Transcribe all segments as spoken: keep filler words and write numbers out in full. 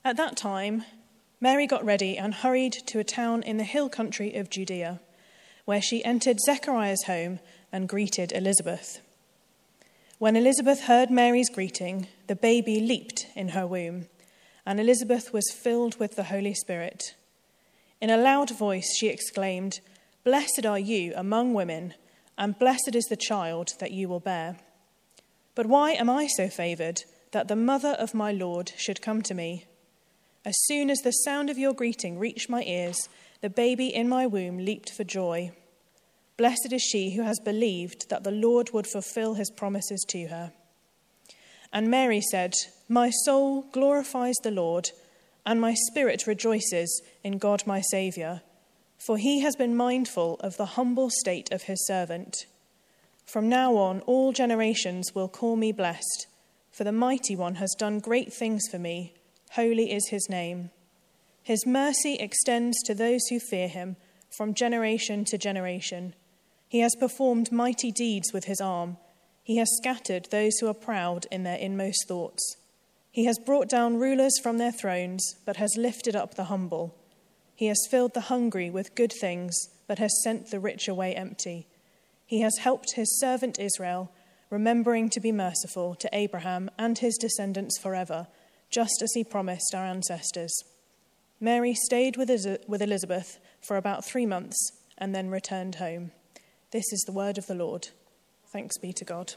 At that time, Mary got ready and hurried to a town in the hill country of Judea, where she entered Zechariah's home and greeted Elizabeth. When Elizabeth heard Mary's greeting, the baby leaped in her womb, and Elizabeth was filled with the Holy Spirit. In a loud voice she exclaimed, "Blessed are you among women, and blessed is the child that you will bear. But why am I so favoured that the mother of my Lord should come to me? As soon as the sound of your greeting reached my ears, the baby in my womb leaped for joy. Blessed is she who has believed that the Lord would fulfill his promises to her." And Mary said, "My soul glorifies the Lord, and my spirit rejoices in God my Saviour, for he has been mindful of the humble state of his servant. From now on, all generations will call me blessed, for the Mighty One has done great things for me. Holy is his name. His mercy extends to those who fear him from generation to generation. He has performed mighty deeds with his arm. He has scattered those who are proud in their inmost thoughts. He has brought down rulers from their thrones, but has lifted up the humble. He has filled the hungry with good things, but has sent the rich away empty. He has helped his servant Israel, remembering to be merciful to Abraham and his descendants forever, just as he promised our ancestors." Mary stayed with Elizabeth for about three months and then returned home. This is the word of the Lord. Thanks be to God.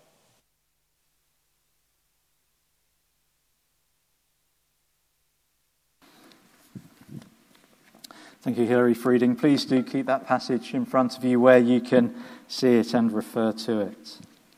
Thank you, Hilary for reading. Please do keep that passage in front of you where you can see it and refer to it.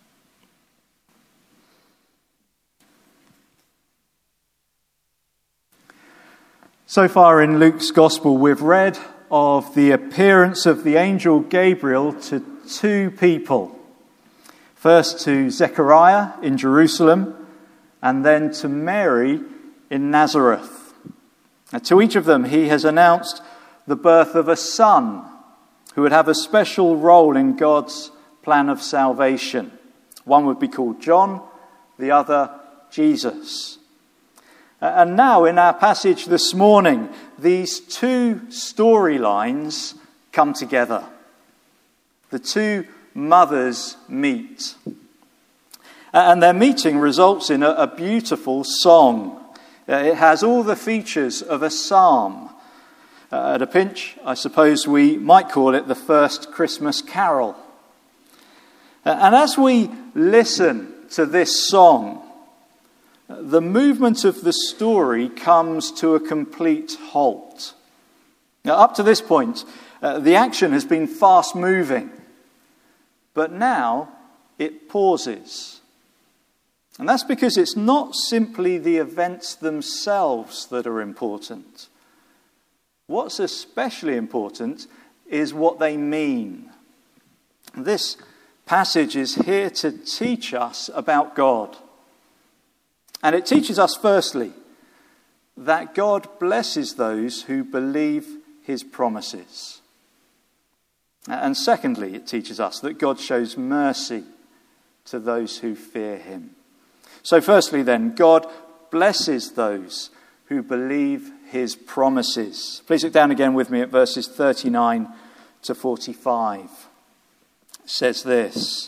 So far in Luke's Gospel, we've read of the appearance of the angel Gabriel to two people. First to Zechariah in Jerusalem, and then to Mary in Nazareth. Now, to each of them, he has announced the birth of a son who would have a special role in God's plan of salvation. One would be called John, the other Jesus. And now in our passage this morning, these two storylines come together. The two mothers meet. And their meeting results in a, a beautiful song. It has all the features of a psalm. Uh, at a pinch, I suppose we might call it the first Christmas carol. Uh, and as we listen to this song, the movement of the story comes to a complete halt. Now, up to this point, uh, the action has been fast-moving, but now it pauses. And that's because it's not simply the events themselves that are important. What's especially important is what they mean. This passage is here to teach us about God. And it teaches us, firstly, that God blesses those who believe his promises. And secondly, it teaches us that God shows mercy to those who fear him. So firstly then, God blesses those who believe his promises. Please look down again with me at verses thirty-nine to forty-five. It says this: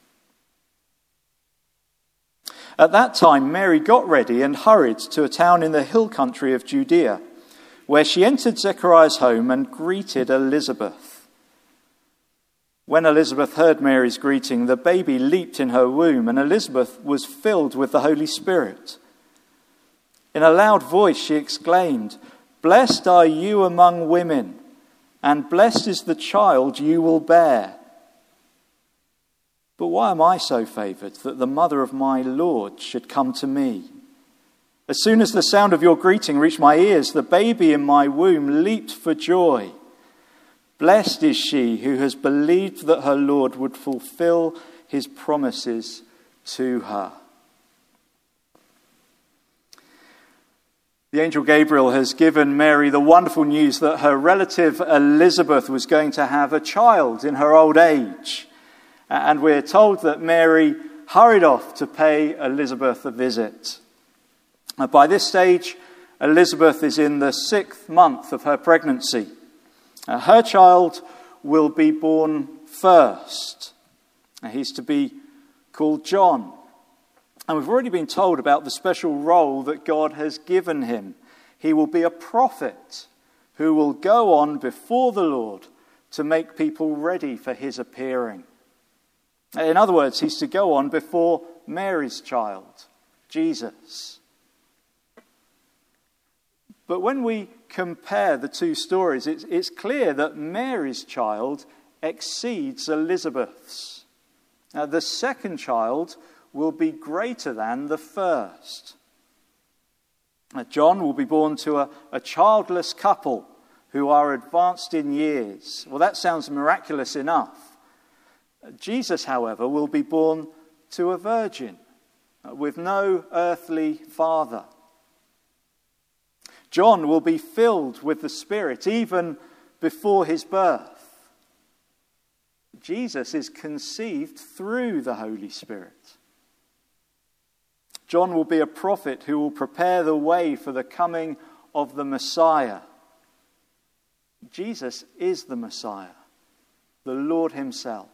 "At that time, Mary got ready and hurried to a town in the hill country of Judea, where she entered Zechariah's home and greeted Elizabeth. When Elizabeth heard Mary's greeting, the baby leaped in her womb, and Elizabeth was filled with the Holy Spirit. In a loud voice she exclaimed, 'Blessed are you among women, and blessed is the child you will bear. But why am I so favoured that the mother of my Lord should come to me? As soon as the sound of your greeting reached my ears, the baby in my womb leaped for joy. Blessed is she who has believed that her Lord would fulfill his promises to her.'" The angel Gabriel has given Mary the wonderful news that her relative Elizabeth was going to have a child in her old age. And we're told that Mary hurried off to pay Elizabeth a visit. By this stage, Elizabeth is in the sixth month of her pregnancy. Uh, her child will be born first. Uh, he's to be called John. And we've already been told about the special role that God has given him. He will be a prophet who will go on before the Lord to make people ready for his appearing. In other words, he's to go on before Mary's child, Jesus. But when we compare the two stories, it's, it's clear that Mary's child exceeds Elizabeth's. Now, the second child will be greater than the first. Now, John will be born to a, a childless couple who are advanced in years. Well, that sounds miraculous enough. Jesus, however, will be born to a virgin with no earthly father. John will be filled with the Spirit even before his birth. Jesus is conceived through the Holy Spirit. John will be a prophet who will prepare the way for the coming of the Messiah. Jesus is the Messiah, the Lord himself.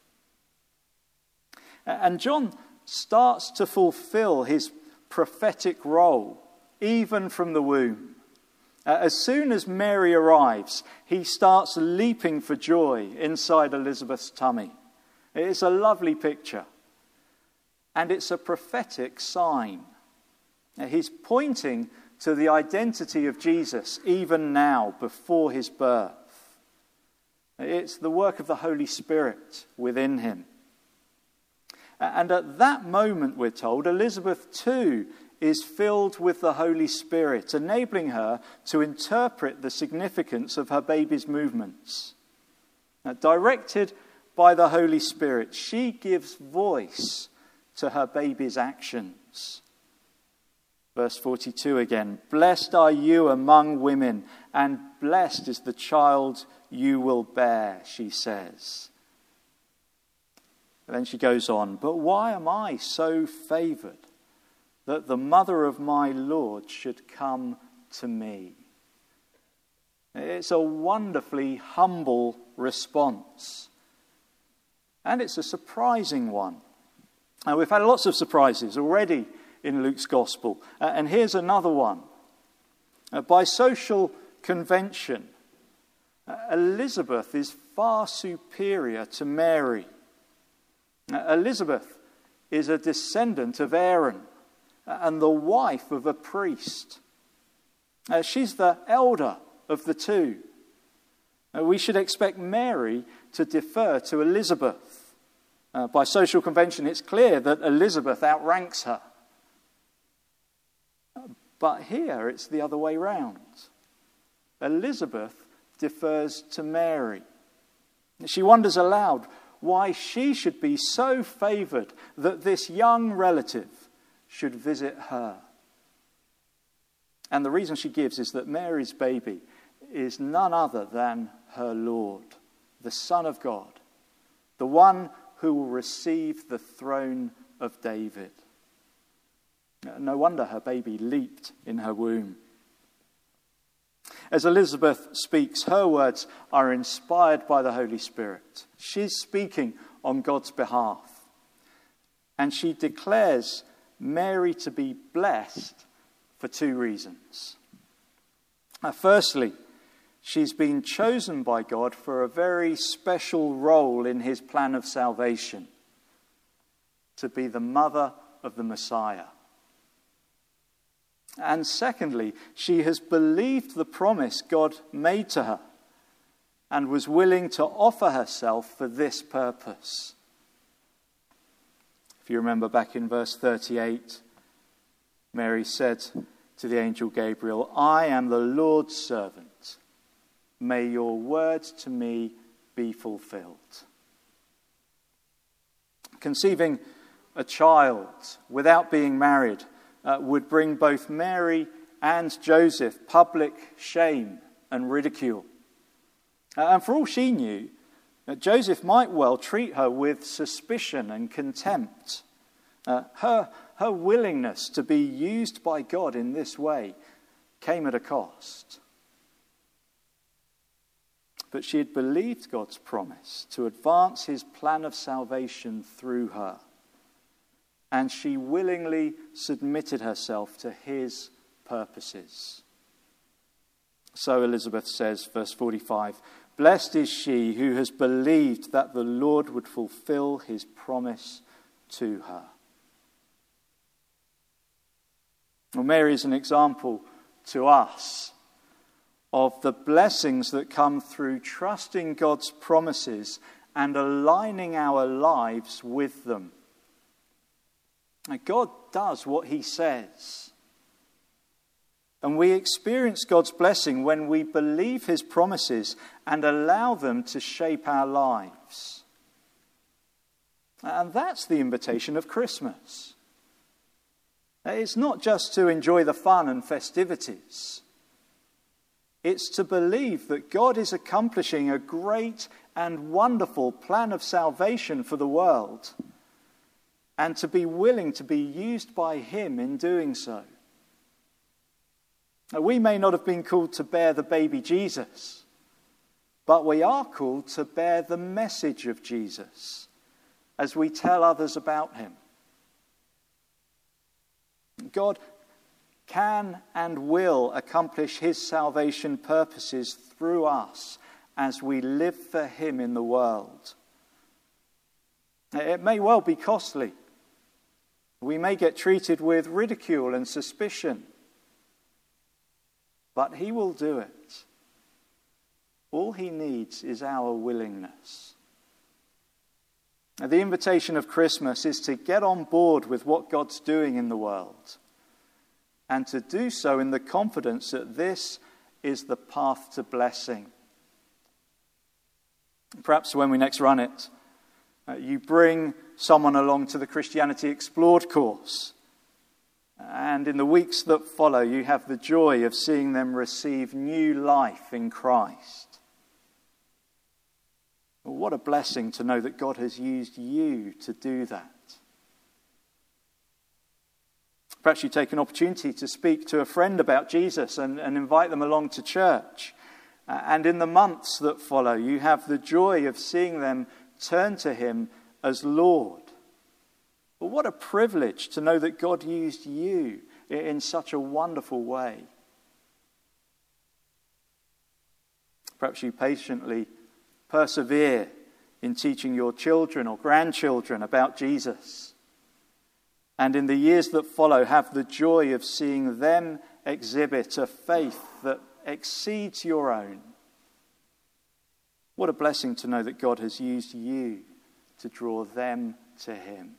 And John starts to fulfill his prophetic role even from the womb. Uh, as soon as Mary arrives, he starts leaping for joy inside Elizabeth's tummy. It's a lovely picture. And it's a prophetic sign. Uh, he's pointing to the identity of Jesus even now, before his birth. It's the work of the Holy Spirit within him. And at that moment, we're told, Elizabeth too is filled with the Holy Spirit, enabling her to interpret the significance of her baby's movements. Now, directed by the Holy Spirit, she gives voice to her baby's actions. Verse forty-two again, "Blessed are you among women, and blessed is the child you will bear," she says. And then she goes on, "But why am I so favoured that the mother of my Lord should come to me?" It's a wonderfully humble response. And it's a surprising one. Now, we've had lots of surprises already in Luke's Gospel. Uh, and here's another one. Uh, by social convention, uh, Elizabeth is far superior to Mary. Uh, Elizabeth is a descendant of Aaron and the wife of a priest. Uh, she's the elder of the two. Uh, we should expect Mary to defer to Elizabeth. Uh, by social convention, it's clear that Elizabeth outranks her. But here it's the other way round. Elizabeth defers to Mary. She wonders aloud why she should be so favoured that this young relative should visit her. And the reason she gives is that Mary's baby is none other than her Lord, the Son of God, the one who will receive the throne of David. No wonder her baby leaped in her womb. As Elizabeth speaks, her words are inspired by the Holy Spirit. She's speaking on God's behalf. And she declares Mary to be blessed for two reasons. Now, firstly, she's been chosen by God for a very special role in his plan of salvation, to be the mother of the Messiah. And secondly, she has believed the promise God made to her and was willing to offer herself for this purpose. If you remember back in verse thirty-eight, Mary said to the angel Gabriel, "I am the Lord's servant. May your word to me be fulfilled." Conceiving a child without being married Uh, would bring both Mary and Joseph public shame and ridicule. Uh, and for all she knew, uh, Joseph might well treat her with suspicion and contempt. Uh, her, her willingness to be used by God in this way came at a cost. But she had believed God's promise to advance his plan of salvation through her. And she willingly submitted herself to his purposes. So Elizabeth says, verse forty-five, "Blessed is she who has believed that the Lord would fulfill his promise to her." Well, Mary is an example to us of the blessings that come through trusting God's promises and aligning our lives with them. God does what he says. And we experience God's blessing when we believe his promises and allow them to shape our lives. And that's the invitation of Christmas. It's not just to enjoy the fun and festivities. It's to believe that God is accomplishing a great and wonderful plan of salvation for the world, and to be willing to be used by him in doing so. Now, we may not have been called to bear the baby Jesus, but we are called to bear the message of Jesus as we tell others about him. God can and will accomplish his salvation purposes through us as we live for him in the world. It may well be costly. We may get treated with ridicule and suspicion. But he will do it. All he needs is our willingness. The invitation of Christmas is to get on board with what God's doing in the world, and to do so in the confidence that this is the path to blessing. Perhaps when we next run it, uh, you bring someone along to the Christianity Explored course, and in the weeks that follow, you have the joy of seeing them receive new life in Christ. Well, what a blessing to know that God has used you to do that. Perhaps you take an opportunity to speak to a friend about Jesus and, and invite them along to church. Uh, and in the months that follow, you have the joy of seeing them turn to him as Lord. But what a privilege to know that God used you in such a wonderful way. Perhaps you patiently persevere in teaching your children or grandchildren about Jesus. And in the years that follow, have the joy of seeing them exhibit a faith that exceeds your own. What a blessing to know that God has used you to draw them to him.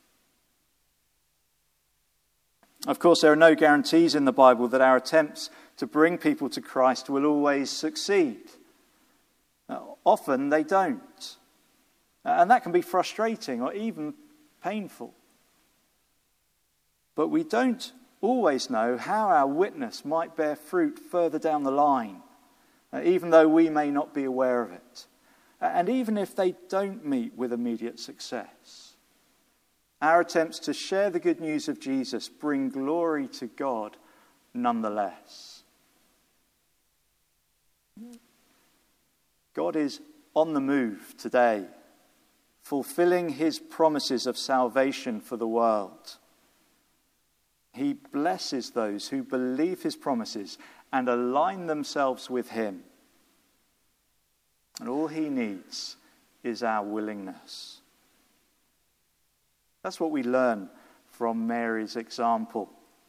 Of course, there are no guarantees in the Bible that our attempts to bring people to Christ will always succeed. Now, often they don't. And that can be frustrating or even painful. But we don't always know how our witness might bear fruit further down the line, even though we may not be aware of it. And even if they don't meet with immediate success, our attempts to share the good news of Jesus bring glory to God nonetheless. God is on the move today, fulfilling his promises of salvation for the world. He blesses those who believe his promises and align themselves with him. And all he needs is our willingness. That's what we learn from Mary's example.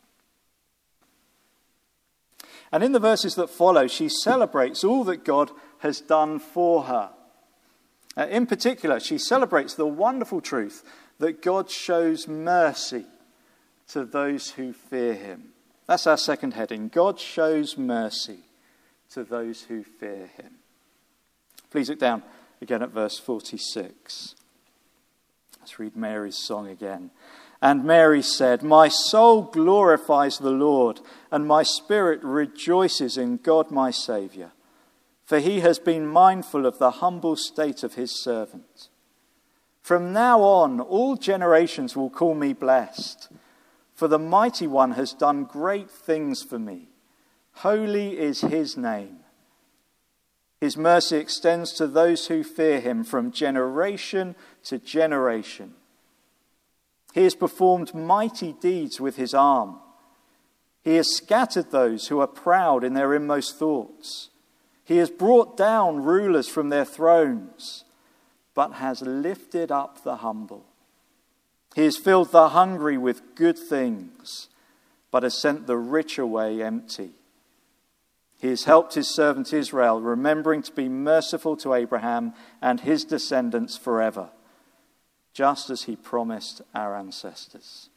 And in the verses that follow, she celebrates all that God has done for her. Uh, in particular, she celebrates the wonderful truth that God shows mercy to those who fear him. That's our second heading. God shows mercy to those who fear him. Please look down again at verse forty-six. Let's read Mary's song again. And Mary said, "My soul glorifies the Lord, and my spirit rejoices in God my Saviour, for he has been mindful of the humble state of his servant. From now on, all generations will call me blessed, for the Mighty One has done great things for me. Holy is his name. His mercy extends to those who fear him from generation to generation. He has performed mighty deeds with his arm. He has scattered those who are proud in their inmost thoughts. He has brought down rulers from their thrones, but has lifted up the humble. He has filled the hungry with good things, but has sent the rich away empty. He has helped his servant Israel, remembering to be merciful to Abraham and his descendants forever, just as he promised our ancestors.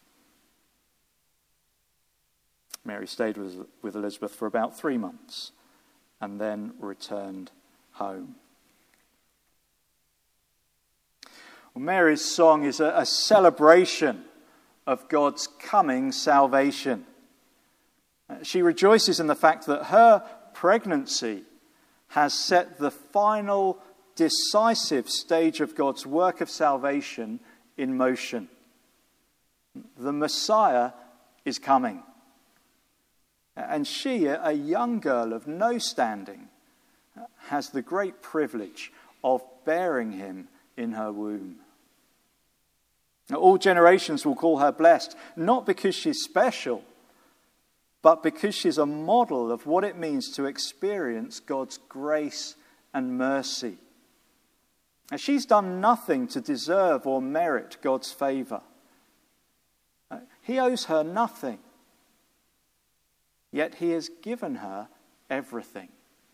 Mary stayed with, with Elizabeth for about three months and then returned home. Well, Mary's song is a, a celebration of God's coming salvation. She rejoices in the fact that her pregnancy has set the final, decisive stage of God's work of salvation in motion. The Messiah is coming. And she, a young girl of no standing, has the great privilege of bearing him in her womb. Now, all generations will call her blessed, not because she's special, but because she's a model of what it means to experience God's grace and mercy. Now, she's done nothing to deserve or merit God's favour. He owes her nothing. Yet he has given her everything.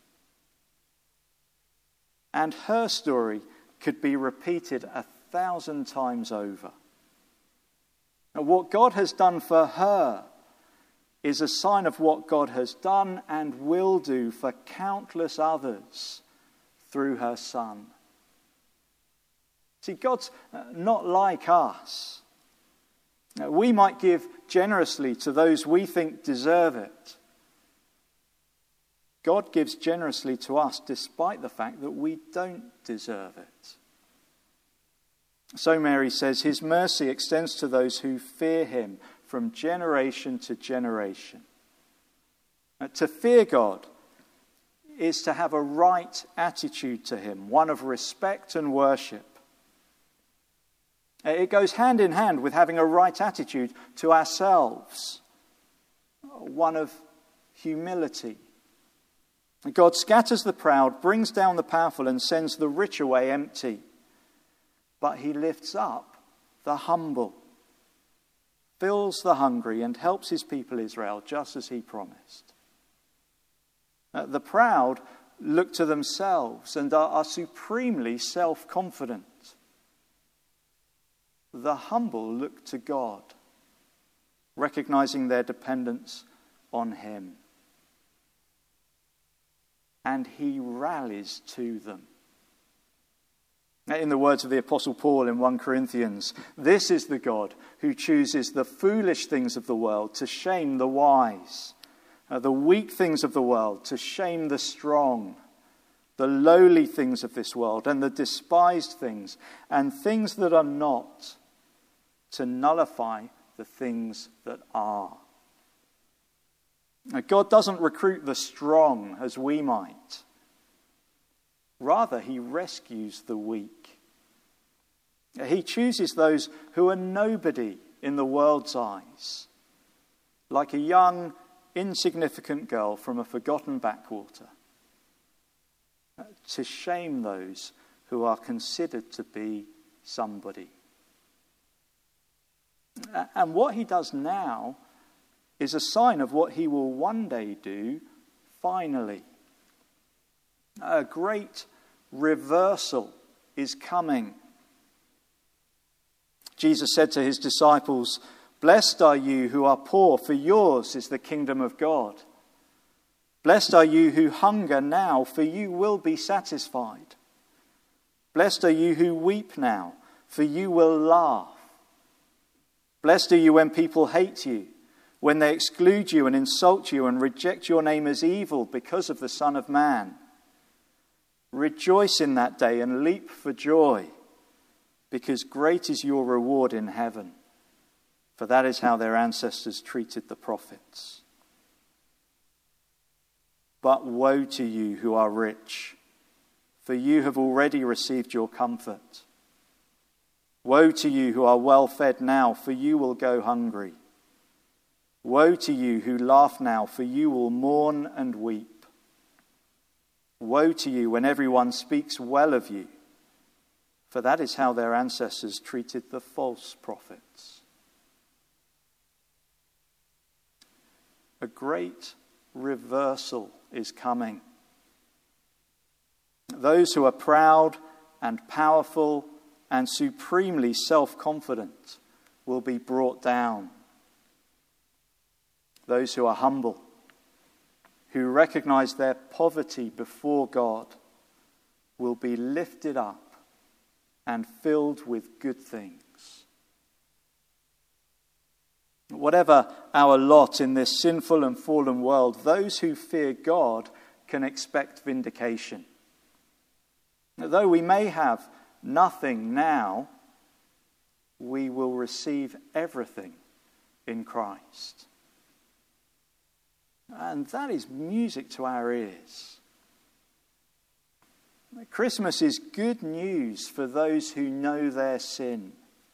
And her story could be repeated a thousand times over. Now, what God has done for her is a sign of what God has done and will do for countless others through her Son. See, God's not like us. We might give generously to those we think deserve it. God gives generously to us despite the fact that we don't deserve it. So Mary says, his mercy extends to those who fear him from generation to generation. Uh, to fear God is to have a right attitude to him, one of respect and worship. It goes hand in hand with having a right attitude to ourselves, one of humility. God scatters the proud, brings down the powerful, and sends the rich away empty. But he lifts up the humble, fills the hungry, and helps his people Israel, just as he promised. The proud look to themselves and are, are supremely self-confident. The humble look to God, recognizing their dependence on him. And he rallies to them. In the words of the Apostle Paul in First Corinthians, this is the God who chooses the foolish things of the world to shame the wise, uh, the weak things of the world to shame the strong, the lowly things of this world and the despised things, and things that are not, to nullify the things that are. Now, God doesn't recruit the strong as we might. Rather, he rescues the weak. He chooses those who are nobody in the world's eyes, like a young, insignificant girl from a forgotten backwater, to shame those who are considered to be somebody. And what he does now is a sign of what he will one day do finally. A great reversal is coming. Jesus said to his disciples, "Blessed are you who are poor, for yours is the kingdom of God. Blessed are you who hunger now, for you will be satisfied. Blessed are you who weep now, for you will laugh. Blessed are you when people hate you, when they exclude you and insult you and reject your name as evil because of the Son of Man. Rejoice in that day and leap for joy, because great is your reward in heaven, for that is how their ancestors treated the prophets." But woe to you who are rich, for you have already received your comfort. Woe to you who are well fed now, for you will go hungry. Woe to you who laugh now, for you will mourn and weep. Woe to you when everyone speaks well of you, for that is how their ancestors treated the false prophets. A great reversal is coming. Those who are proud and powerful and supremely self-confident will be brought down. Those who are humble, who recognize their poverty before God, will be lifted up and filled with good things. Whatever our lot in this sinful and fallen world, those who fear God can expect vindication. Though we may have nothing now, we will receive everything in Christ. And that is music to our ears. Christmas is good news for those who know their sin.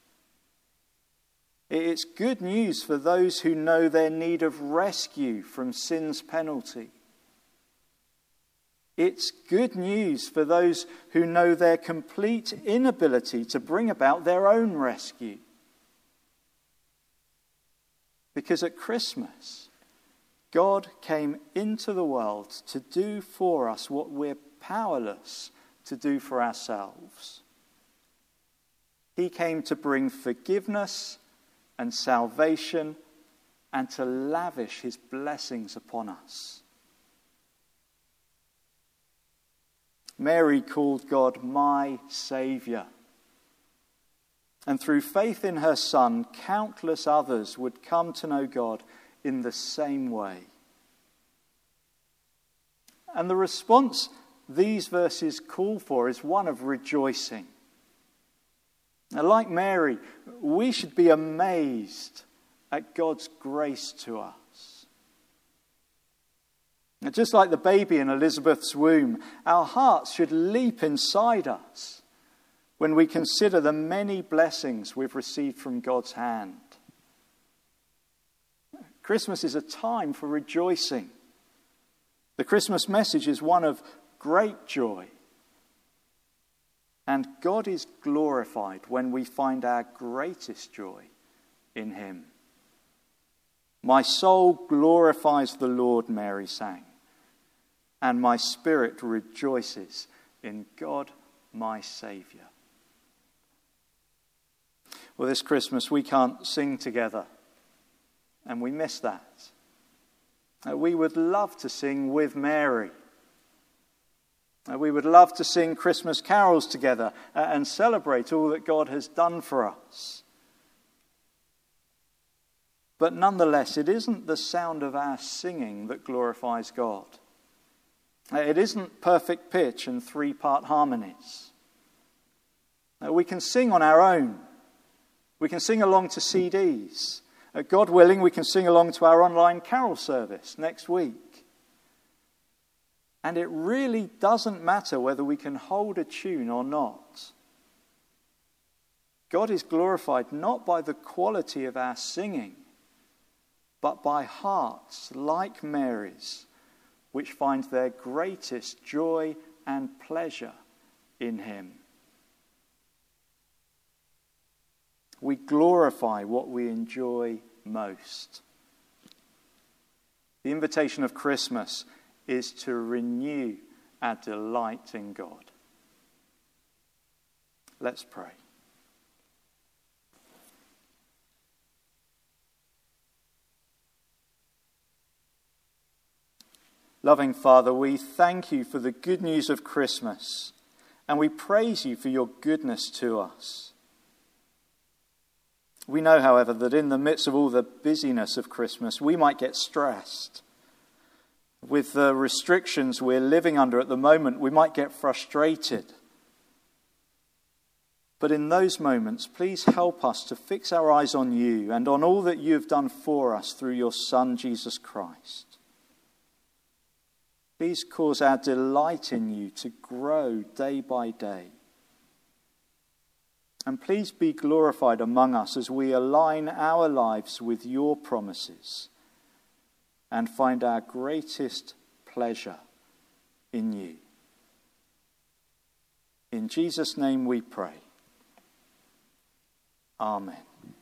It's good news for those who know their need of rescue from sin's penalty. It's good news for those who know their complete inability to bring about their own rescue. Because at Christmas, God came into the world to do for us what we're powerless to do for ourselves. He came to bring forgiveness and salvation and to lavish his blessings upon us. Mary called God my Saviour. And through faith in her Son, countless others would come to know God in the same way. And the response these verses call for is one of rejoicing. Now, like Mary, we should be amazed at God's grace to us. Now, just like the baby in Elizabeth's womb, our hearts should leap inside us when we consider the many blessings we've received from God's hand. Christmas is a time for rejoicing. The Christmas message is one of great joy. And God is glorified when we find our greatest joy in him. My soul glorifies the Lord, Mary sang, and my spirit rejoices in God, my Saviour. Well, this Christmas we can't sing together, and we miss that. We would love to sing with Mary. We would love to sing Christmas carols together and celebrate all that God has done for us. But nonetheless, it isn't the sound of our singing that glorifies God. It isn't perfect pitch and three-part harmonies. We can sing on our own. We can sing along to C Ds. God willing, we can sing along to our online carol service next week. And it really doesn't matter whether we can hold a tune or not. God is glorified not by the quality of our singing, but by hearts like Mary's, which find their greatest joy and pleasure in him. We glorify what we enjoy most. The invitation of Christmas is to renew our delight in God. Let's pray. Loving Father, we thank you for the good news of Christmas, and we praise you for your goodness to us. We know, however, that in the midst of all the busyness of Christmas, we might get stressed. With the restrictions we're living under at the moment, we might get frustrated. But in those moments, please help us to fix our eyes on you and on all that you have done for us through your Son, Jesus Christ. Please cause our delight in you to grow day by day. And please be glorified among us as we align our lives with your promises and find our greatest pleasure in you. In Jesus' name we pray. Amen.